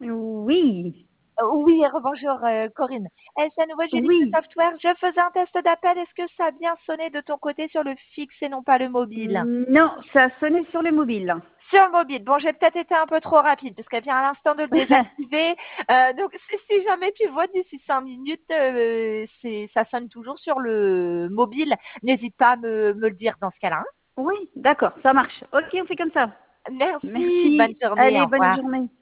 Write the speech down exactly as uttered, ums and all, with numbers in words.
Oui, Oui, rebonjour euh, Corinne. Eh, c'est à nouveau Julie de oui. Software. Je faisais un test d'appel. Est-ce que ça a bien sonné de ton côté sur le fixe et non pas le mobile? Non, ça sonnait sur le mobile. Sur le mobile. Bon, j'ai peut-être été un peu trop rapide parce qu'elle vient à l'instant de le désactiver. Euh, donc, si, si jamais tu vois d'ici cinq minutes, euh, c'est, ça sonne toujours sur le mobile. N'hésite pas à me, me le dire dans ce cas-là, hein. Oui, d'accord, ça marche. Ok, on fait comme ça. Merci. Bonne Merci. journée. Au Allez, bonne revoir. journée.